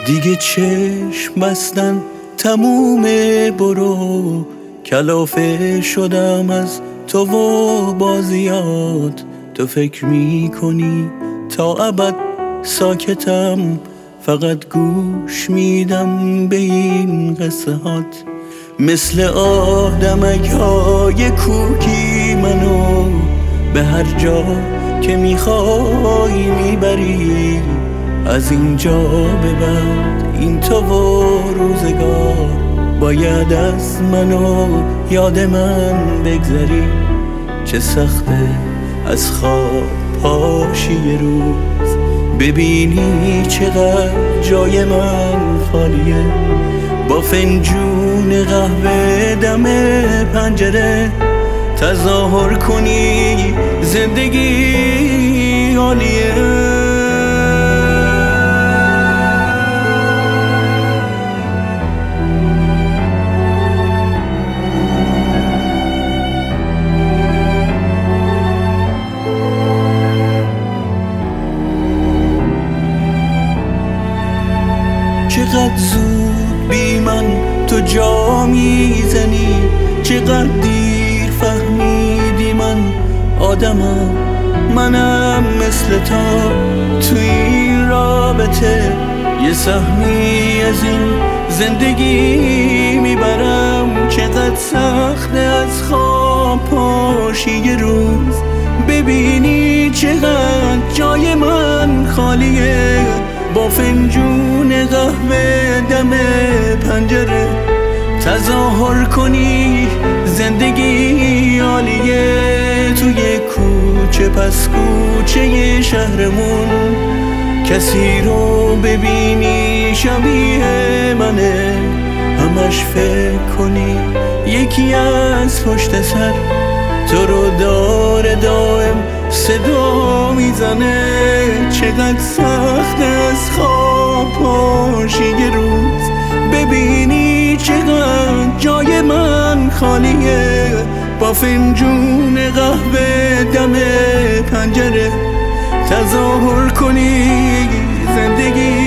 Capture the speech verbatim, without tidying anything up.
دیگه چشم بستن تمومه، برو کلافه شدم از تو و بازیات. تو فکر میکنی تا ابد ساکتم، فقط گوش میدم به این قصه هات. مثل آدمک های کوکی منو به هر جا که میخوای میبری. از اینجا به بعد این تو و روزگار باید از منو یاد من بگذری. چه سخته از خواب پاشی یه روز ببینی چقدر جای من خالیه. با فنجون قهوه دم پنجره تظاهر کنی زندگی عالیه. چقدر زود بی من تو جا میزنی، چقدر دیر فهمیدی من آدمم. منم مثل تا تو این رابطه یه سهمی از این زندگی میبرم. چقدر سخته از خواب پاشی یه روز ببینی چقدر جای من خالیه. با فنجون قهوه دم پنجره تظاهر کنی زندگی عالیه. توی کوچه پس کوچه شهرمون کسی رو ببینی شبیه منه، همش فکر کنی یکی از پشت سر تو رو داره دائم صدا میزنه. چقدر سخت از خواب پاشی یه روز ببینی چقدر جای من خالیه. با فنجون قهوه دم پنجره تظاهر کنی زندگی